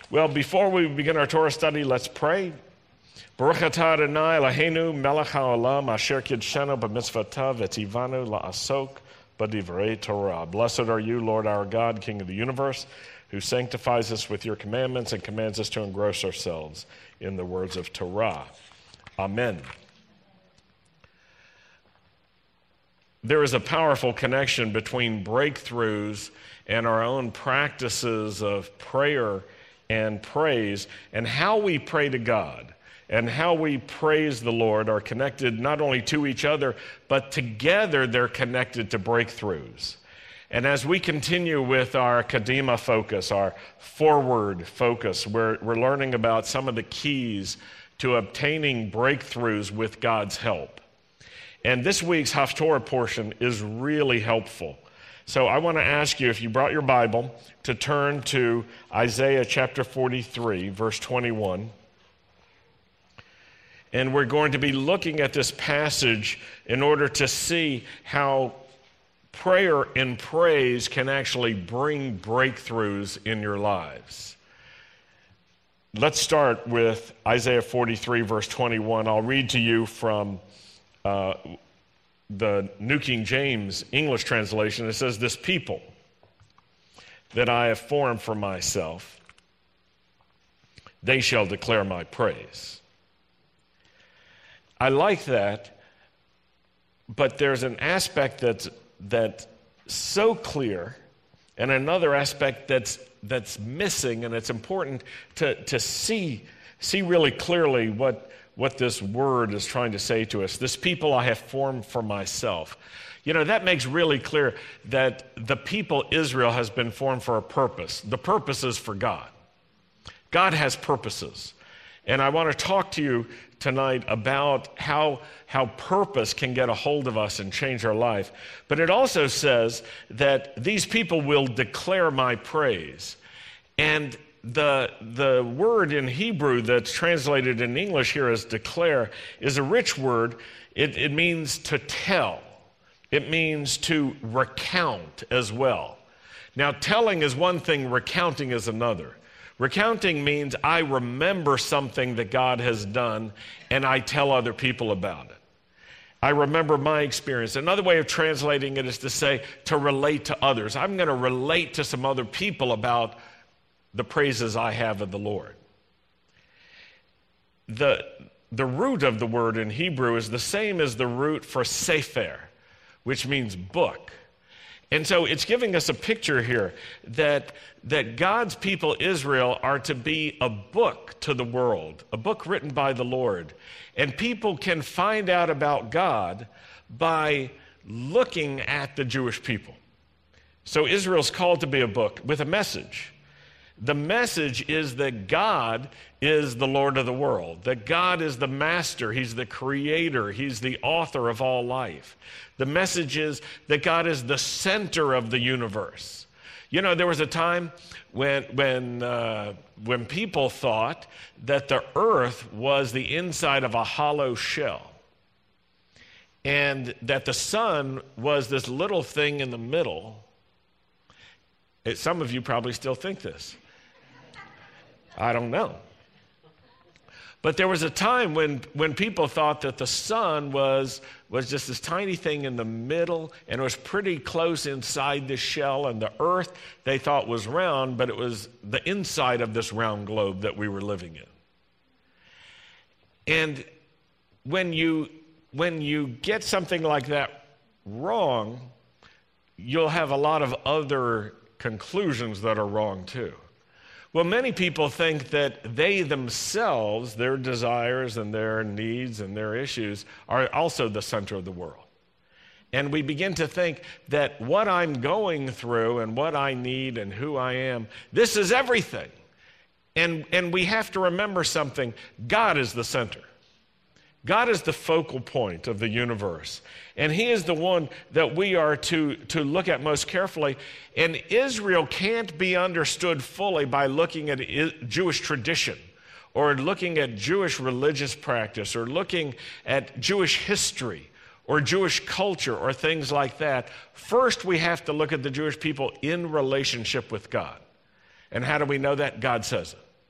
Well, before we begin our Torah study, let's pray. Baruch atah Adonai Eloheinu melech haolam asher kidshenu b'mitzvotav v'tzivanu la'asok b'divrei Torah. Blessed are you, Lord our God, King of the universe, who sanctifies us with your commandments and commands us to engross ourselves in the words of Torah. Amen. There is a powerful connection between breakthroughs and our own practices of prayer and praise, and how we pray to God and how we praise the Lord are connected not only to each other, but together they're connected to breakthroughs. And as we continue with our Kadima focus, our forward focus, we're learning about some of the keys to obtaining breakthroughs with God's help. And this week's Haftorah portion is really helpful. So I want to ask you, if you brought your Bible, to turn to Isaiah chapter 43, verse 21. And we're going to be looking at this passage in order to see how prayer and praise can actually bring breakthroughs in your lives. Let's start with Isaiah 43, verse 21. I'll read to you from the New King James English translation. It says, "This people that I have formed for myself, they shall declare my praise." I like that, but there's an aspect that's so clear and another aspect that's missing, and it's important to see really clearly what this word is trying to say to us. This people I have formed for myself. You know, that makes really clear that the people Israel has been formed for a purpose. The purpose is for God. God has purposes. And I want to talk to you tonight about how purpose can get a hold of us and change our life. But it also says that these people will declare my praise. And the word in Hebrew that's translated in English here as declare is a rich word. It means to tell. It means to recount as well. Now, telling is one thing, recounting is another. Recounting means I remember something that God has done and I tell other people about it. I remember my experience. Another way of translating it is to say to relate to others. I'm going to relate to some other people about the praises I have of the Lord. The root of the word in Hebrew is the same as the root for sefer, which means book. And so it's giving us a picture here that God's people, Israel, are to be a book to the world, a book written by the Lord. And people can find out about God by looking at the Jewish people. So Israel's called to be a book with a message. The message is that God is the Lord of the world, that God is the master, He's the creator, He's the author of all life. The message is that God is the center of the universe. You know, there was a time when people thought that the earth was the inside of a hollow shell, and that the sun was this little thing in the middle. Some of you probably still think this. I don't know. But there was a time when people thought that the sun was just this tiny thing in the middle, and it was pretty close inside the shell, and the earth they thought was round, but it was the inside of this round globe that we were living in. And when you get something like that wrong, you'll have a lot of other conclusions that are wrong too. Well, many people think that they themselves, their desires and their needs and their issues, are also the center of the world. And we begin to think that what I'm going through and what I need and who I am, this is everything. And we have to remember something. God is the center. God is the focal point of the universe, and He is the one that we are to look at most carefully. And Israel can't be understood fully by looking at Jewish tradition or looking at Jewish religious practice or looking at Jewish history or Jewish culture or things like that. First, we have to look at the Jewish people in relationship with God. And how do we know that? God says it.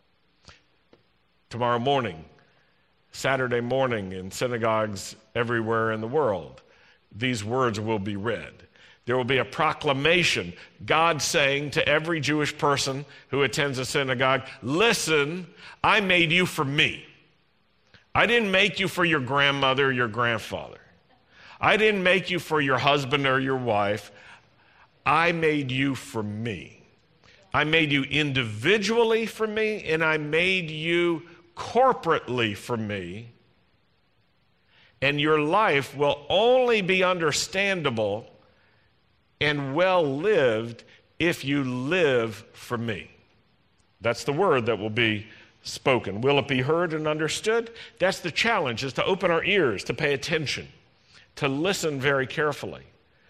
tomorrow morning, Saturday morning in synagogues everywhere in the world, these words will be read. There will be a proclamation, God saying to every Jewish person who attends a synagogue, listen, I made you for me. I didn't make you for your grandmother or your grandfather. I didn't make you for your husband or your wife. I made you for me. I made you individually for me, and I made you corporately for me. And your life will only be understandable and well lived if you live for me. That's the word that will be spoken. Will it be heard and understood? That's the challenge, is to open our ears, to pay attention, to listen very carefully.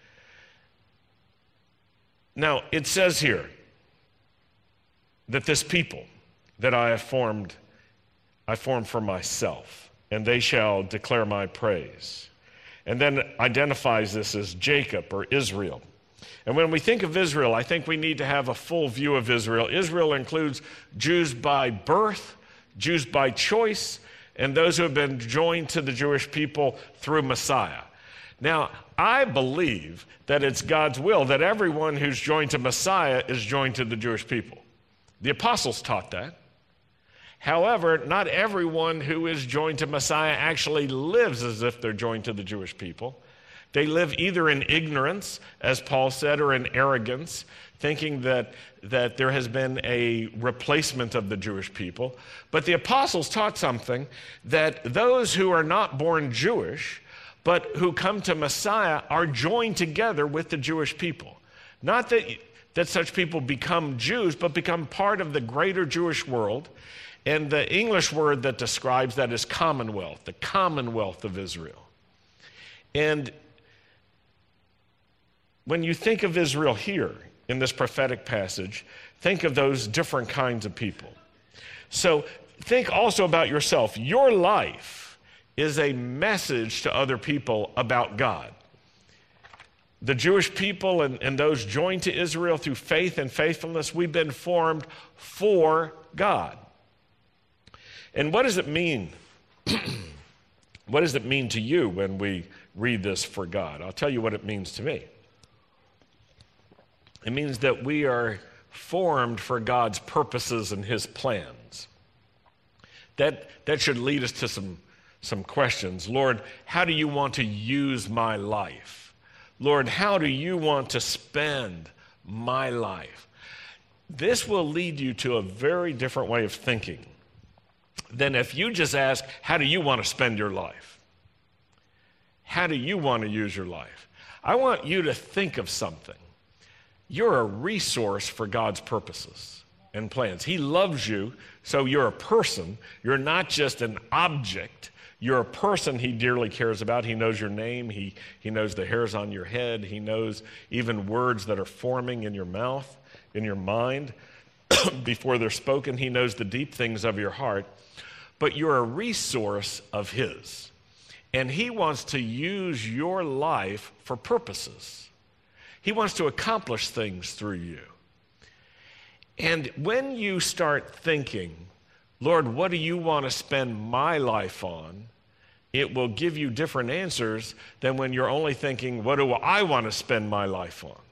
Now, it says here that this people that I formed for myself, and they shall declare my praise. And then identifies this as Jacob or Israel. And when we think of Israel, I think we need to have a full view of Israel. Israel includes Jews by birth, Jews by choice, and those who have been joined to the Jewish people through Messiah. Now, I believe that it's God's will that everyone who's joined to Messiah is joined to the Jewish people. The apostles taught that. However, not everyone who is joined to Messiah actually lives as if they're joined to the Jewish people. They live either in ignorance, as Paul said, or in arrogance, thinking that there has been a replacement of the Jewish people. But the apostles taught something, that those who are not born Jewish, but who come to Messiah, are joined together with the Jewish people. Not that such people become Jews, but become part of the greater Jewish world. And the English word that describes that is commonwealth, the commonwealth of Israel. And when you think of Israel here in this prophetic passage, think of those different kinds of people. So think also about yourself. Your life is a message to other people about God. The Jewish people and those joined to Israel through faith and faithfulness, we've been formed for God. And what does it mean? What does it mean to you when we read this for God? I'll tell you what it means to me. It means that we are formed for God's purposes and his plans. That should lead us to some questions. Lord, how do you want to use my life? Lord, how do you want to spend my life? This will lead you to a very different way of thinking than if you just ask, how do you want to spend your life? How do you want to use your life? I want you to think of something. You're a resource for God's purposes and plans. He loves you, so you're a person. You're not just an object. You're a person he dearly cares about. He knows your name. He knows the hairs on your head. He knows even words that are forming in your mouth, in your mind, before they're spoken. He knows the deep things of your heart. But you're a resource of his. And he wants to use your life for purposes. He wants to accomplish things through you. And when you start thinking, Lord, what do you want to spend my life on? It will give you different answers than when you're only thinking, what do I want to spend my life on?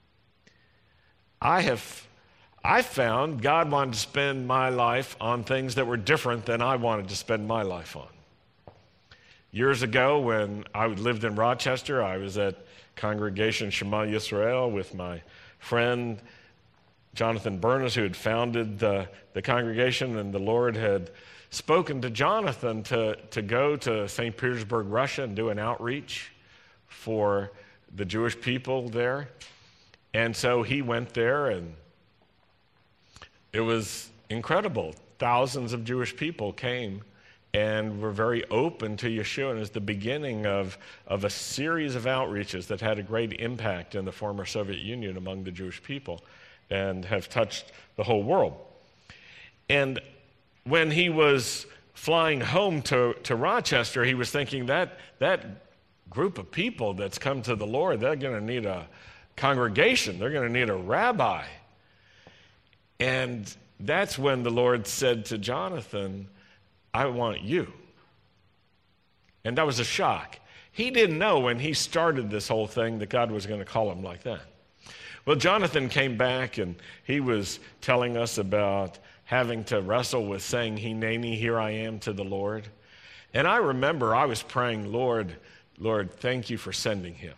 I found God wanted to spend my life on things that were different than I wanted to spend my life on. Years ago, when I lived in Rochester, I was at Congregation Shema Yisrael with my friend Jonathan Bernas, who had founded the congregation, and the Lord had spoken to Jonathan to go to St. Petersburg, Russia, and do an outreach for the Jewish people there. And so he went there, and it was incredible. Thousands of Jewish people came and were very open to Yeshua. And it was the beginning of a series of outreaches that had a great impact in the former Soviet Union among the Jewish people and have touched the whole world. And when he was flying home to Rochester, he was thinking that group of people that's come to the Lord, they're going to need a congregation. They're going to need a rabbi. And that's when the Lord said to Jonathan I want you. And that was a shock. He didn't know when he started this whole thing that God was going to call him like that. Well, Jonathan came back and he was telling us about having to wrestle with saying, Hineni, here I am to the Lord. And I remember I was praying, Lord, thank you for sending him.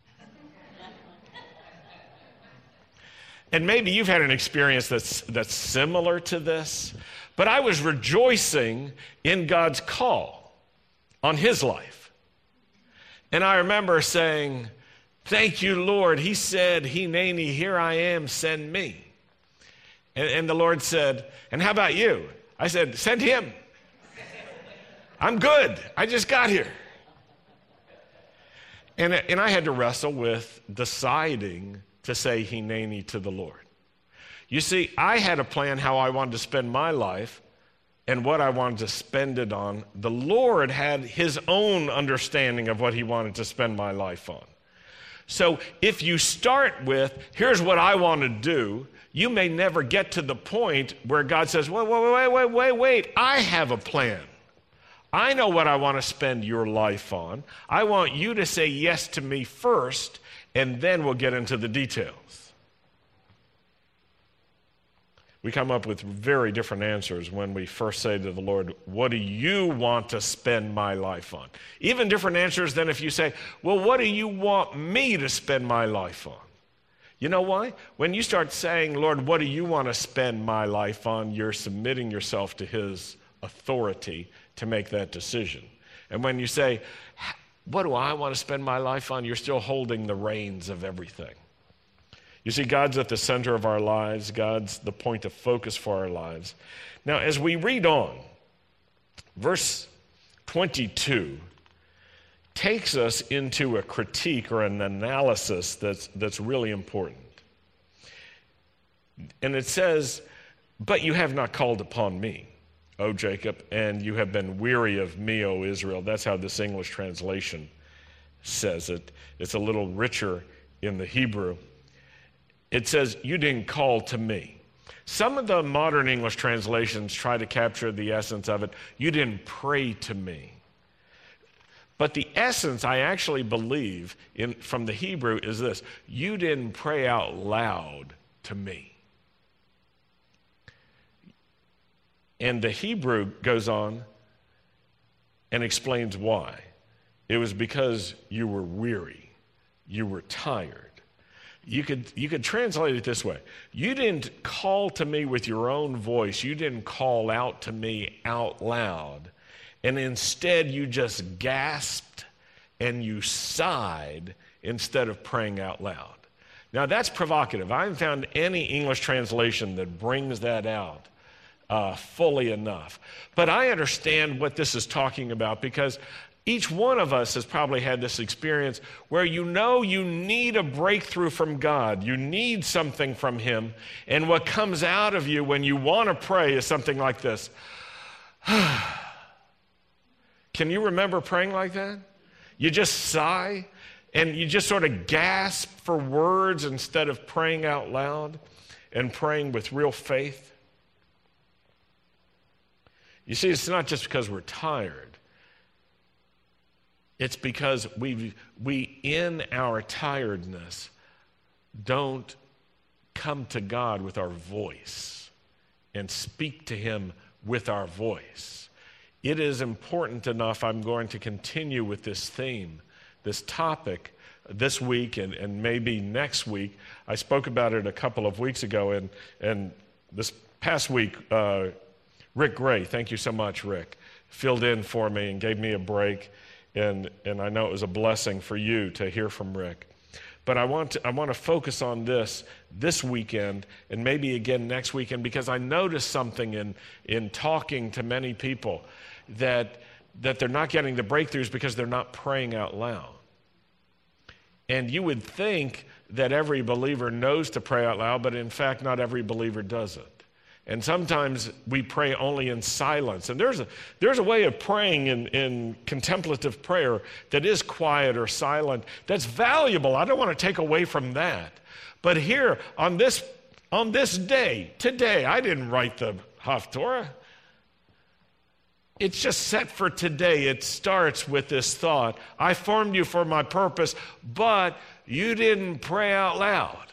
And maybe you've had an experience that's similar to this, but I was rejoicing in God's call on his life. And I remember saying, thank you, Lord. He said, Hineni, here I am, send me. And the Lord said, and how about you? I said, send him. I'm good. I just got here. And I had to wrestle with deciding to say Hineni to the Lord. You see, I had a plan how I wanted to spend my life and what I wanted to spend it on. The Lord had his own understanding of what he wanted to spend my life on. So if you start with, here's what I want to do, you may never get to the point where God says, wait, I have a plan. I know what I want to spend your life on. I want you to say yes to me first, and then we'll get into the details. We come up with very different answers when we first say to the Lord, what do you want to spend my life on? Even different answers than if you say, well, what do you want me to spend my life on? You know why? When you start saying, Lord, what do you want to spend my life on? You're submitting yourself to his authority to make that decision. And when you say, what do I want to spend my life on? You're still holding the reins of everything. You see, God's at the center of our lives. God's the point of focus for our lives. Now, as we read on, verse 22 takes us into a critique or an analysis that's really important. And it says, but you have not called upon me, O Jacob, and you have been weary of me, O Israel. That's how this English translation says it. It's a little richer in the Hebrew. It says, you didn't call to me. Some of the modern English translations try to capture the essence of it. You didn't pray to me. But the essence, I actually believe, from the Hebrew is this. You didn't pray out loud to me. And the Hebrew goes on and explains why. It was because you were weary. You were tired. You could translate it this way. You didn't call to me with your own voice. You didn't call out to me out loud. And instead, you just gasped and you sighed instead of praying out loud. Now, that's provocative. I haven't found any English translation that brings that out fully enough. But I understand what this is talking about because each one of us has probably had this experience where you know you need a breakthrough from God. You need something from him. And what comes out of you when you want to pray is something like this. Can you remember praying like that? You just sigh and you just sort of gasp for words instead of praying out loud and praying with real faith. You see, it's not just because we're tired. It's because we in our tiredness don't come to God with our voice and speak to him with our voice. It is important enough. I'm going to continue with this theme, this topic this week and maybe next week. I spoke about it a couple of weeks ago, and this past week, Rick Gray, thank you so much, Rick, filled in for me and gave me a break, and I know it was a blessing for you to hear from Rick. But I want to focus on this weekend and maybe again next weekend because I noticed something in talking to many people that they're not getting the breakthroughs because they're not praying out loud. And you would think that every believer knows to pray out loud, but in fact, not every believer does it. And sometimes we pray only in silence. And there's a way of praying in contemplative prayer that is quiet or silent that's valuable. I don't want to take away from that. But here, on this day, today, I didn't write the Haftorah. It's just set for today. It starts with this thought, I formed you for my purpose, but you didn't pray out loud.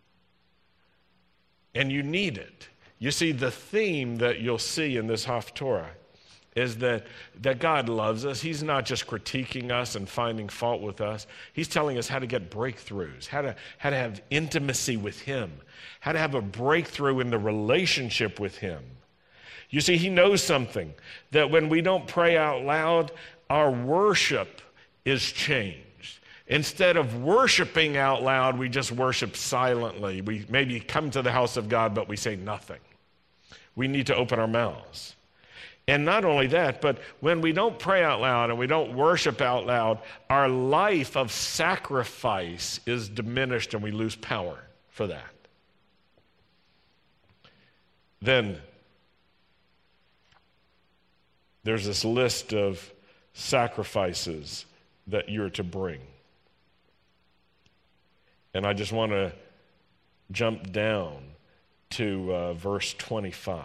And you need it. You see, the theme that you'll see in this Haftorah is that God loves us. He's not just critiquing us and finding fault with us. He's telling us how to get breakthroughs, how to have intimacy with him, how to have a breakthrough in the relationship with him. You see, he knows something, that when we don't pray out loud, our worship is changed. Instead of worshiping out loud, we just worship silently. We maybe come to the house of God, but we say nothing. We need to open our mouths. And not only that, but when we don't pray out loud and we don't worship out loud, our life of sacrifice is diminished and we lose power for that. Then there's this list of sacrifices that you're to bring. And I just want to jump down to verse 25.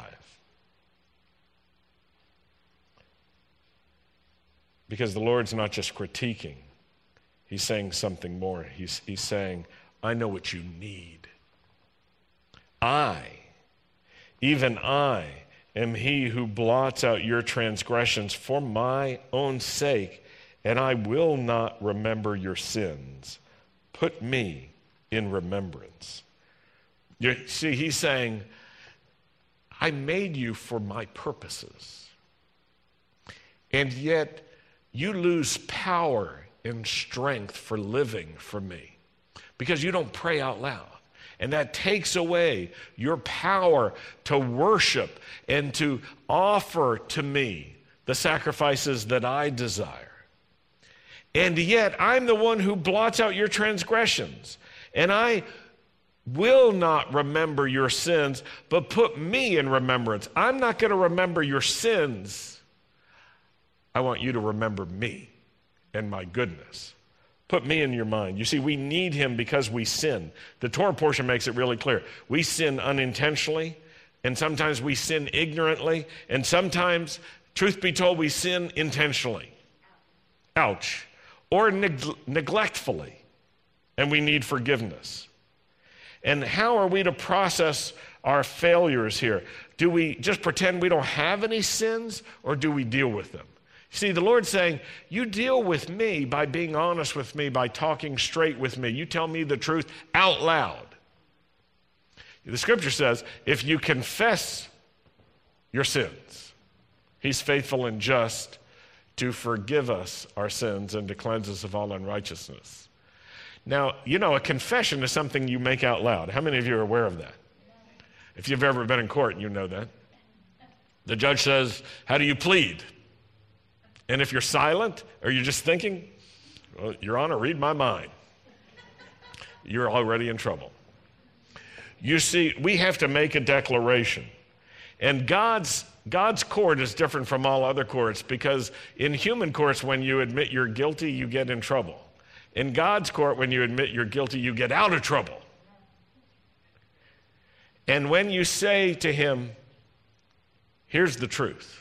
Because the Lord's not just critiquing. He's saying something more. He's saying, I know what you need. Even I, am he who blots out your transgressions for my own sake, and I will not remember your sins. Put me in remembrance. You see, he's saying, I made you for my purposes. And yet, you lose power and strength for living for me because you don't pray out loud. And that takes away your power to worship and to offer to me the sacrifices that I desire. And yet, I'm the one who blots out your transgressions. And I will not remember your sins, but put me in remembrance. I'm not going to remember your sins. I want you to remember me and my goodness. Put me in your mind. You see, we need him because we sin. The Torah portion makes it really clear. We sin unintentionally, and sometimes we sin ignorantly, and sometimes, truth be told, we sin intentionally. Ouch. Or neglectfully, and we need forgiveness. And how are we to process our failures here? Do we just pretend we don't have any sins, or do we deal with them? See, the Lord's saying, you deal with me by being honest with me, by talking straight with me. You tell me the truth out loud. The scripture says, if you confess your sins, he's faithful and just to forgive us our sins and to cleanse us of all unrighteousness. Now, you know, a confession is something you make out loud. How many of you are aware of that? If you've ever been in court, you know that. The judge says, how do you plead? And if you're silent or you're just thinking, well, Your Honor, read my mind, you're already in trouble. You see, we have to make a declaration. And God's court is different from all other courts because in human courts, when you admit you're guilty, you get in trouble. In God's court, when you admit you're guilty, you get out of trouble. And when you say to him, here's the truth.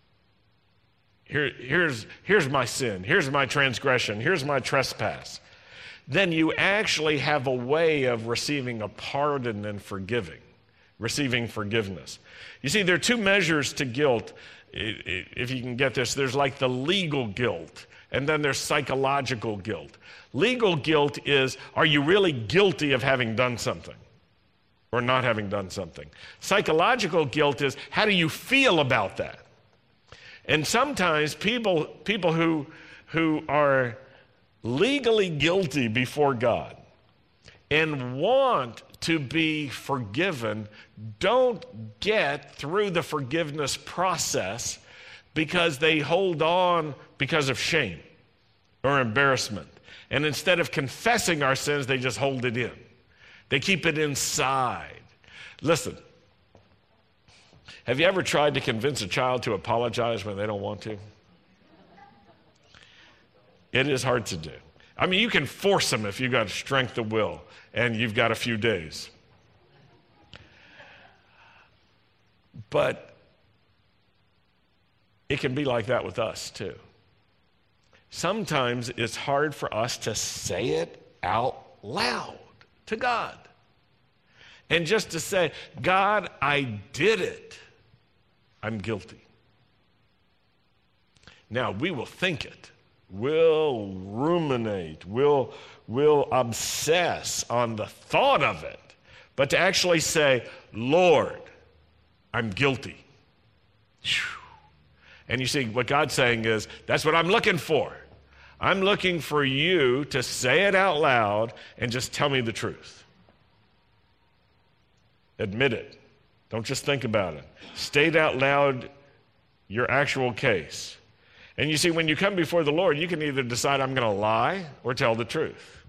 Here's my sin. Here's my transgression. Here's my trespass. Then you actually have a way of receiving a pardon and receiving forgiveness. You see, there are two measures to guilt, if you can get this. There's like the legal guilt, and then there's psychological guilt. Legal guilt is, are you really guilty of having done something or not having done something? Psychological guilt is, how do you feel about that? And sometimes people who are legally guilty before God and want to be forgiven don't get through the forgiveness process because they hold on because of shame or embarrassment. And instead of confessing our sins, they just hold it in. They keep it inside. Listen. Have you ever tried to convince a child to apologize when they don't want to? It is hard to do. I mean, you can force them if you've got strength of will and you've got a few days. But it can be like that with us too. Sometimes it's hard for us to say it out loud to God. And just to say, God, I did it. I'm guilty. Now, we will think it. We'll ruminate. We'll obsess on the thought of it. But to actually say, Lord, I'm guilty. And you see, what God's saying is, that's what I'm looking for. I'm looking for you to say it out loud and just tell me the truth. Admit it. Don't just think about it. State out loud your actual case. And you see, when you come before the Lord, you can either decide I'm going to lie or tell the truth.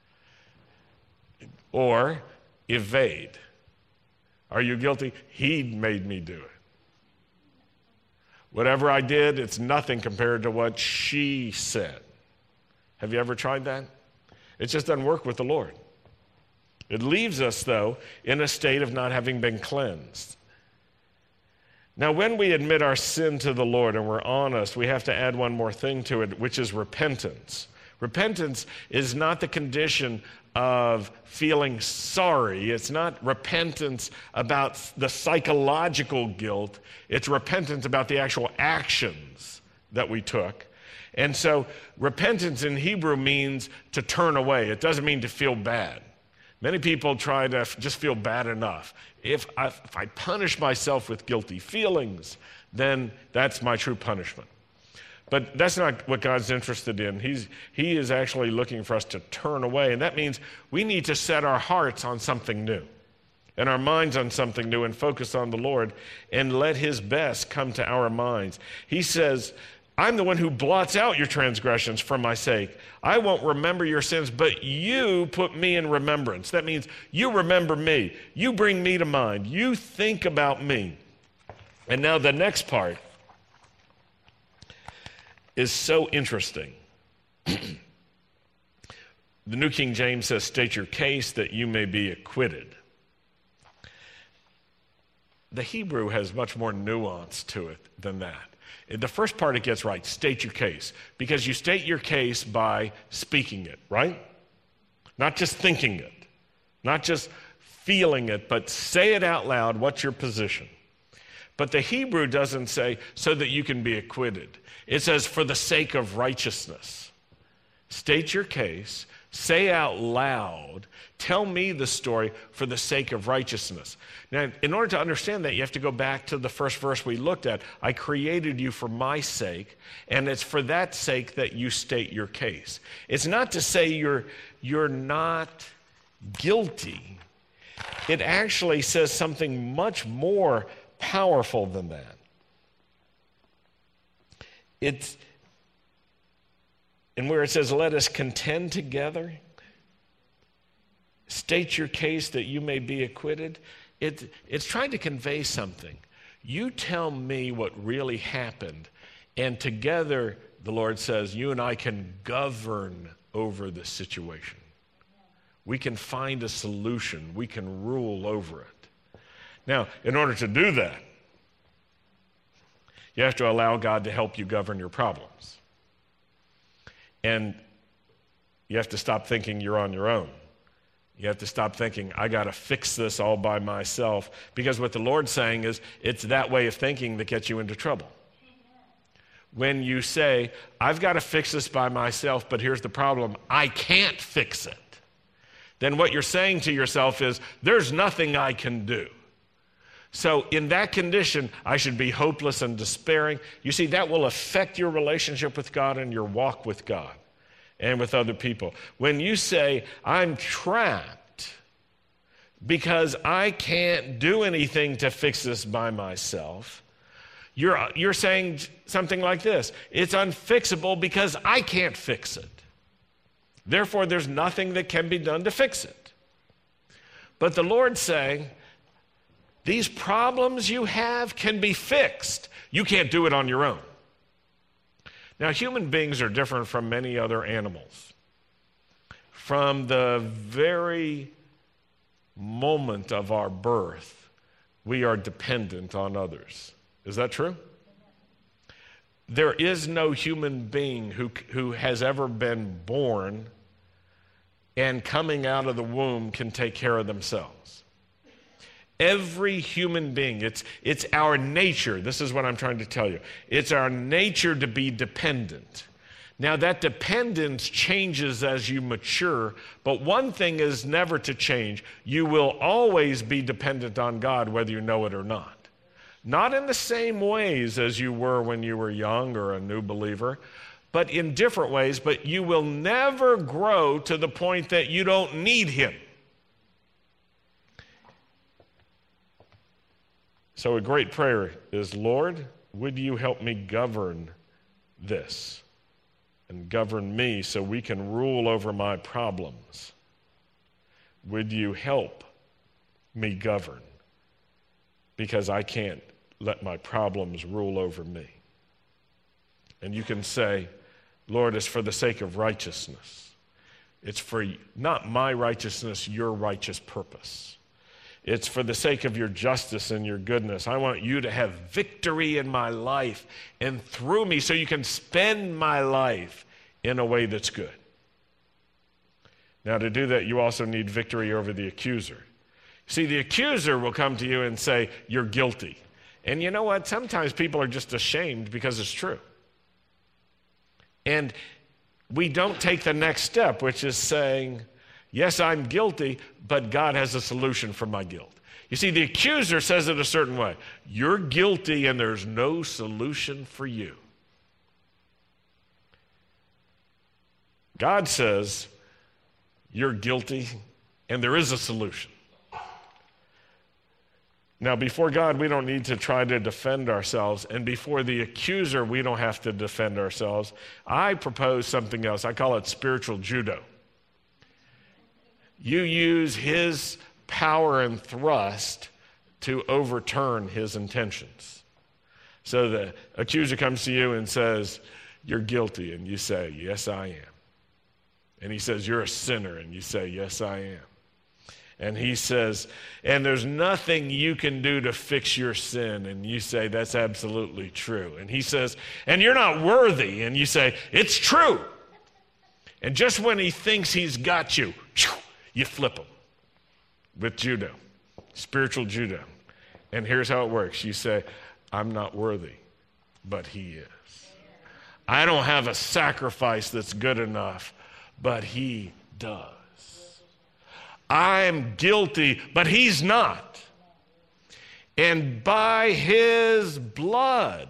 Or evade. Are you guilty? He made me do it. Whatever I did, it's nothing compared to what she said. Have you ever tried that? It just doesn't work with the Lord. It leaves us, though, in a state of not having been cleansed. Now, when we admit our sin to the Lord and we're honest, we have to add one more thing to it, which is repentance. Repentance is not the condition of feeling sorry. It's not repentance about the psychological guilt. It's repentance about the actual actions that we took. And so repentance in Hebrew means to turn away. It doesn't mean to feel bad. Many people try to just feel bad enough. If I punish myself with guilty feelings, then that's my true punishment. But that's not what God's interested in. He is actually looking for us to turn away. And that means we need to set our hearts on something new and our minds on something new and focus on the Lord and let his best come to our minds. He says, I'm the one who blots out your transgressions for my sake. I won't remember your sins, but you put me in remembrance. That means you remember me. You bring me to mind. You think about me. And now the next part is so interesting. The New King James says, state your case that you may be acquitted. The Hebrew has much more nuance to it than that. The first part it gets right, state your case, because you state your case by speaking it, right? Not just thinking it, not just feeling it, but say it out loud, what's your position? But the Hebrew doesn't say so that you can be acquitted. It says for the sake of righteousness. State your case, say out loud, tell me the story for the sake of righteousness. Now, in order to understand that, you have to go back to the first verse we looked at. I created you for my sake, and it's for that sake that you state your case. It's not to say you're not guilty. It actually says something much more powerful than that. And where it says, let us contend together, state your case that you may be acquitted, it's trying to convey something. You tell me what really happened, and together, the Lord says, you and I can govern over the situation. We can find a solution. We can rule over it. Now, in order to do that, you have to allow God to help you govern your problems. And you have to stop thinking you're on your own. You have to stop thinking, I got to fix this all by myself. Because what the Lord's saying is, it's that way of thinking that gets you into trouble. When you say, I've got to fix this by myself, but here's the problem, I can't fix it. Then what you're saying to yourself is, there's nothing I can do. So in that condition, I should be hopeless and despairing. You see, that will affect your relationship with God and your walk with God and with other people. When you say, I'm trapped because I can't do anything to fix this by myself, you're saying something like this. It's unfixable because I can't fix it. Therefore, there's nothing that can be done to fix it. But the Lord's saying, these problems you have can be fixed. You can't do it on your own. Now, human beings are different from many other animals. From the very moment of our birth, we are dependent on others. Is that true? There is no human being who has ever been born and coming out of the womb can take care of themselves. Every human being, it's our nature. This is what I'm trying to tell you. It's our nature to be dependent. Now, that dependence changes as you mature, but one thing is never to change. You will always be dependent on God, whether you know it or not. Not in the same ways as you were when you were young or a new believer, but in different ways. But you will never grow to the point that you don't need Him. So a great prayer is, Lord, would you help me govern this and govern me so we can rule over my problems? Would you help me govern? Because I can't let my problems rule over me. And you can say, Lord, it's for the sake of righteousness. It's for not my righteousness, your righteous purpose. It's for the sake of your justice and your goodness. I want you to have victory in my life and through me so you can spend my life in a way that's good. Now, to do that, you also need victory over the accuser. See, the accuser will come to you and say, you're guilty. And you know what? Sometimes people are just ashamed because it's true. And we don't take the next step, which is saying, yes, I'm guilty, but God has a solution for my guilt. You see, the accuser says it a certain way. You're guilty and there's no solution for you. God says, you're guilty and there is a solution. Now, before God, we don't need to try to defend ourselves, and before the accuser, we don't have to defend ourselves. I propose something else. I call it spiritual judo. You use his power and thrust to overturn his intentions. So the accuser comes to you and says, you're guilty, and you say, yes, I am. And he says, you're a sinner, and you say, yes, I am. And he says, and there's nothing you can do to fix your sin. And you say, that's absolutely true. And he says, and you're not worthy. And you say, it's true. And just when he thinks he's got you, you flip him with judo, spiritual judo. And here's how it works. You say, I'm not worthy, but he is. I don't have a sacrifice that's good enough, but he does. I'm guilty, but he's not. And by his blood,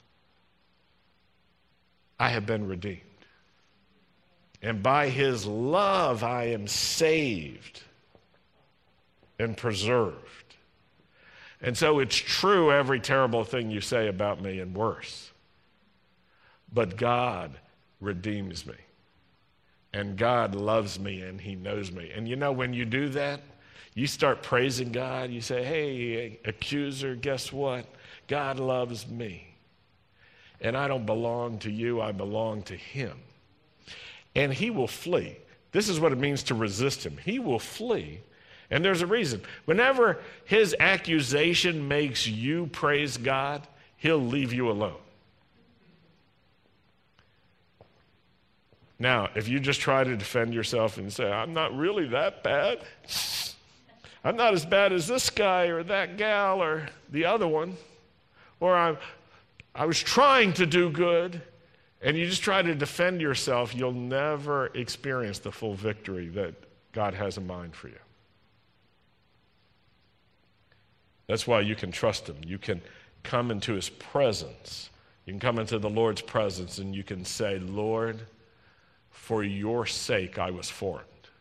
I have been redeemed. And by his love, I am saved and preserved. And so it's true, every terrible thing you say about me and worse. But God redeems me. And God loves me and he knows me. And you know, when you do that, you start praising God. You say, hey, accuser, guess what? God loves me. And I don't belong to you, I belong to him. And he will flee. This is what it means to resist him. He will flee. And there's a reason. Whenever his accusation makes you praise God, he'll leave you alone. Now, if you just try to defend yourself and say, I'm not really that bad. I'm not as bad as this guy or that gal or the other one. Or I was trying to do good. And you just try to defend yourself, you'll never experience the full victory that God has in mind for you. That's why you can trust him. You can come into his presence. You can come into the Lord's presence and you can say, Lord, for your sake I was formed.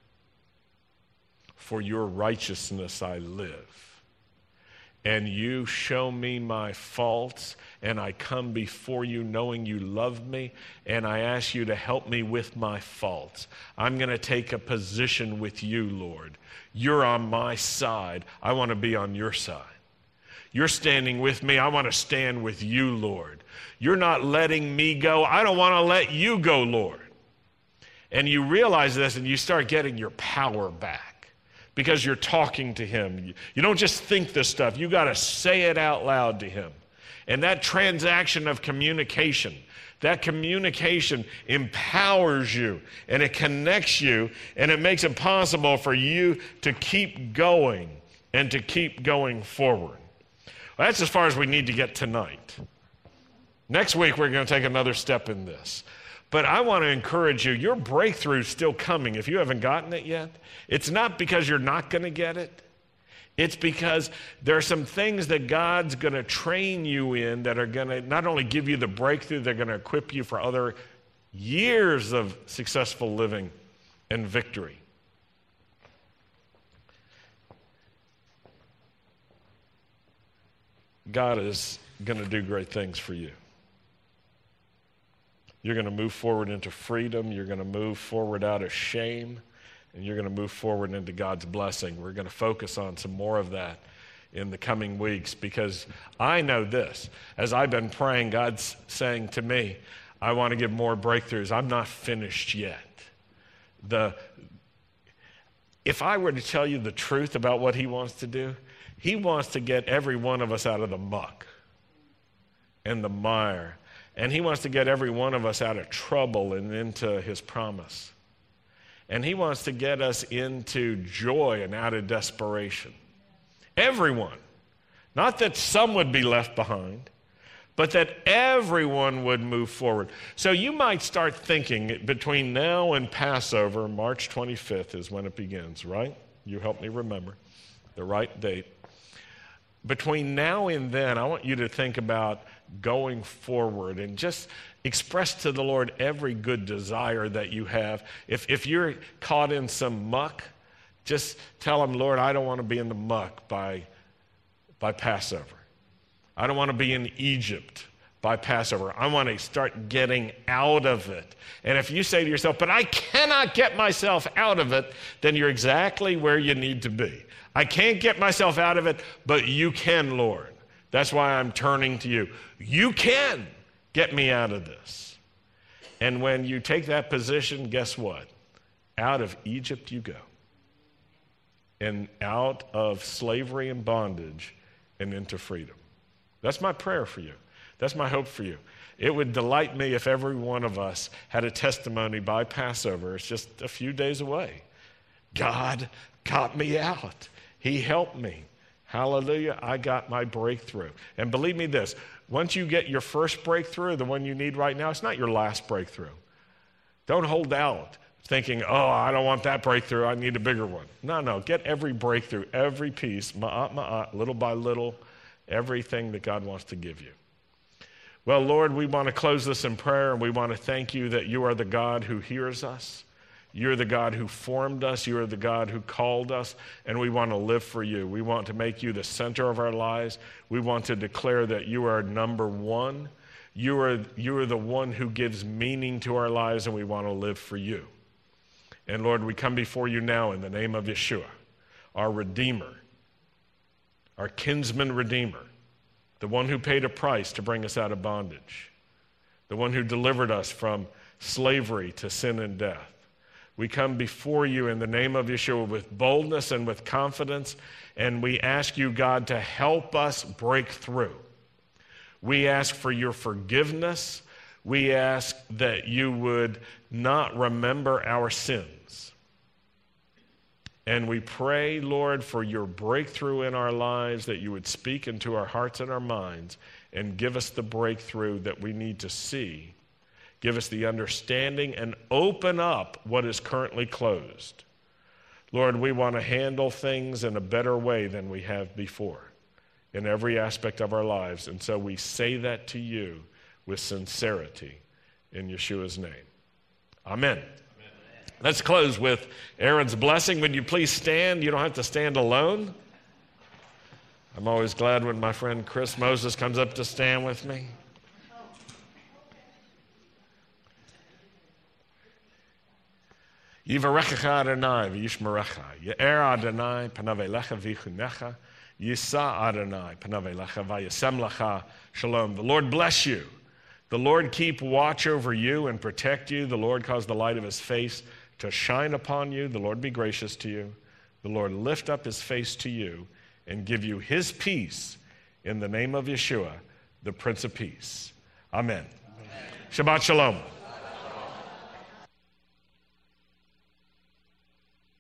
For your righteousness I live. And you show me my faults, and I come before you knowing you love me, and I ask you to help me with my faults. I'm going to take a position with you, Lord. You're on my side. I want to be on your side. You're standing with me. I want to stand with you, Lord. You're not letting me go. I don't want to let you go, Lord. And you realize this, and you start getting your power back. Because you're talking to him. You don't just think this stuff. You got to say it out loud to him. And that transaction of communication, that communication empowers you, and it connects you, and it makes it possible for you to keep going and to keep going forward. Well, that's as far as we need to get tonight. Next week, we're going to take another step in this. But I want to encourage you, your breakthrough is still coming. If you haven't gotten it yet, it's not because you're not going to get it. It's because there are some things that God's going to train you in that are going to not only give you the breakthrough, they're going to equip you for other years of successful living and victory. God is going to do great things for you. You're going to move forward into freedom. You're going to move forward out of shame. And you're going to move forward into God's blessing. We're going to focus on some more of that in the coming weeks, because I know this. As I've been praying, God's saying to me, I want to give more breakthroughs. I'm not finished yet. If I were to tell you the truth about what he wants to do, he wants to get every one of us out of the muck and the mire. And he wants to get every one of us out of trouble and into his promise. And he wants to get us into joy and out of desperation. Everyone. Not that some would be left behind, but that everyone would move forward. So you might start thinking between now and Passover, March 25th is when it begins, right? You help me remember the right date. Between now and then, I want you to think about going forward and just express to the Lord every good desire that you have. If you're caught in some muck, just tell him, Lord, I don't want to be in the muck by Passover. I don't want to be in Egypt by Passover. I want to start getting out of it. And if you say to yourself, but I cannot get myself out of it, then you're exactly where you need to be. I can't get myself out of it, but you can, Lord. That's why I'm turning to you. You can get me out of this. And when you take that position, guess what? Out of Egypt you go. And out of slavery and bondage and into freedom. That's my prayer for you. That's my hope for you. It would delight me if every one of us had a testimony by Passover. It's just a few days away. God got me out. He helped me. Hallelujah, I got my breakthrough. And believe me this, once you get your first breakthrough, the one you need right now, it's not your last breakthrough. Don't hold out thinking, oh, I don't want that breakthrough, I need a bigger one. No, get every breakthrough, every piece, little by little, everything that God wants to give you. Well, Lord, we want to close this in prayer, and we want to thank you that you are the God who hears us. You're the God who formed us. You are the God who called us, and we want to live for you. We want to make you the center of our lives. We want to declare that you are number one. You are the one who gives meaning to our lives, and we want to live for you. And Lord, we come before you now in the name of Yeshua, our Redeemer, our kinsman Redeemer, the one who paid a price to bring us out of bondage, the one who delivered us from slavery to sin and death. We come before you in the name of Yeshua with boldness and with confidence, and we ask you, God, to help us break through. We ask for your forgiveness. We ask that you would not remember our sins. And we pray, Lord, for your breakthrough in our lives, that you would speak into our hearts and our minds and give us the breakthrough that we need to see. Give us the understanding and open up what is currently closed. Lord, we want to handle things in a better way than we have before in every aspect of our lives. And so we say that to you with sincerity in Yeshua's name. Amen. Let's close with Aaron's blessing. Would you please stand? You don't have to stand alone. I'm always glad when my friend Chris Moses comes up to stand with me. Yivarechecha Adonai v'yishmerecha. Ye'er Adonai panav elecha v'yichunecha. Yisa Adonai panav elecha v'yasem lecha shalom. The Lord bless you. The Lord keep watch over you and protect you. The Lord cause the light of his face to shine upon you. The Lord be gracious to you. The Lord lift up his face to you and give you his peace in the name of Yeshua, the Prince of Peace. Amen. Shabbat Shalom.